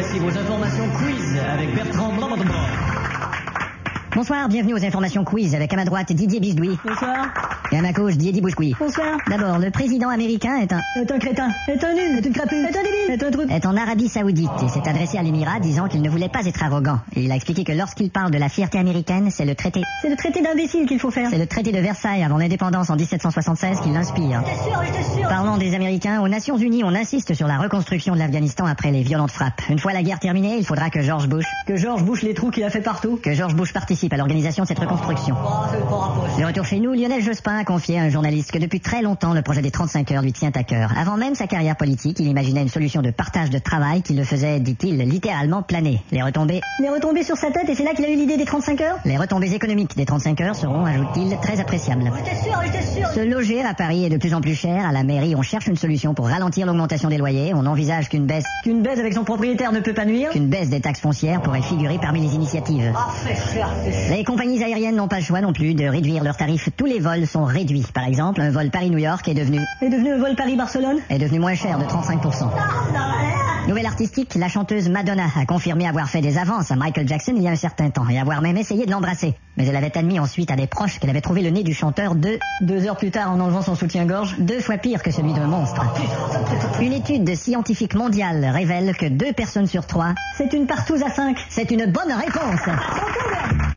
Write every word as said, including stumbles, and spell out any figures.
voici vos informations quiz avec Bertrand Blanc-Blanc. Bonsoir, bienvenue aux informations quiz avec à ma droite Didier Bisdoui. Bonsoir. Et à ma gauche Didier Bouscoui. Bonsoir. D'abord, le président américain est un... Est un crétin. Est un nul. Est une crapule. Est un débile. Est un truc. est en Arabie Saoudite et s'est adressé à l'émirat disant qu'il ne voulait pas être arrogant. Et il a expliqué que lorsqu'il parle de la fierté américaine, c'est le traité... C'est le traité d'imbécile qu'il faut faire. C'est le traité de Versailles avant l'indépendance en dix-sept cent soixante-seize qui l'inspire. J'étais sûr, j'étais sûr. Parlons des Américains. Aux Nations Unies, on insiste sur la reconstruction de l'Afghanistan après les violentes frappes. Une fois la guerre terminée, il faudra que George Bush... Que George Bush les trous qu'il a fait partout. Que George Bush participe à l'organisation de cette reconstruction. Oh, c'est pas rapproché. De retour chez nous, Lionel Jospin a confié à un journaliste que depuis très longtemps, le projet des trente-cinq heures lui tient à cœur. Avant même sa carrière politique, il imaginait une solution de partage de travail qui le faisait, dit-il, littéralement planer. Les retombées... Les retombées sur sa tête et c'est là qu'il a eu l'idée des trente-cinq heures. Les retombées économiques des trente-cinq heures seront, ajoute-t-il, très appréciables. J'étais sûr, j'étais sûr. Se loger à Paris est de plus en plus cher. À la mairie, on cherche une solution pour ralentir l'augmentation des loyers. On envisage qu'une baisse... Qu'une baisse avec son propriétaire ne peut pas nuire. Qu'une baisse des taxes foncières pourrait figurer parmi les initiatives. Ah, fais cher, fais cher. Les compagnies aériennes n'ont pas le choix non plus de réduire leurs tarifs. Tous les vols sont réduits. Par exemple, un vol Paris-New York est devenu... Est devenu un vol Paris-Barcelone. est devenu moins cher de trente-cinq pour cent. Nouvelle artistique, la chanteuse Madonna a confirmé avoir fait des avances à Michael Jackson il y a un certain temps et avoir même essayé de l'embrasser. Mais elle avait admis ensuite à des proches qu'elle avait trouvé le nez du chanteur deux, Deux heures plus tard, en enlevant son soutien-gorge. deux fois pire que celui d'un monstre. Une étude scientifique mondiale révèle que deux personnes sur trois, C'est une partouze à cinq. c'est une bonne réponse.